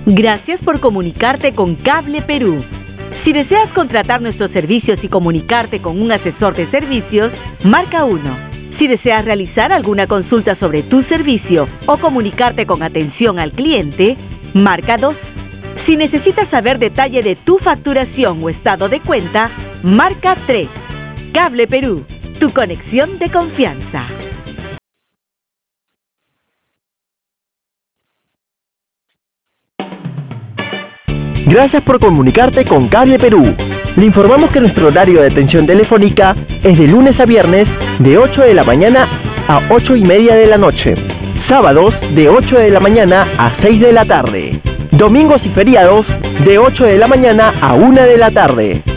Gracias por comunicarte con Cable Perú. Si deseas contratar nuestros servicios y comunicarte con un asesor de servicios, marca 1. Si deseas realizar alguna consulta sobre tu servicio o comunicarte con atención al cliente, marca 2. Si necesitas saber detalle de tu facturación o estado de cuenta, marca 3. Cable Perú, tu conexión de confianza. Gracias por comunicarte con Cable Perú. Le informamos que nuestro horario de atención telefónica es de lunes a viernes de 8 de la mañana a 8:30 de la noche. Sábados de 8 de la mañana a 6 de la tarde. Domingos y feriados de 8 de la mañana a 1 de la tarde.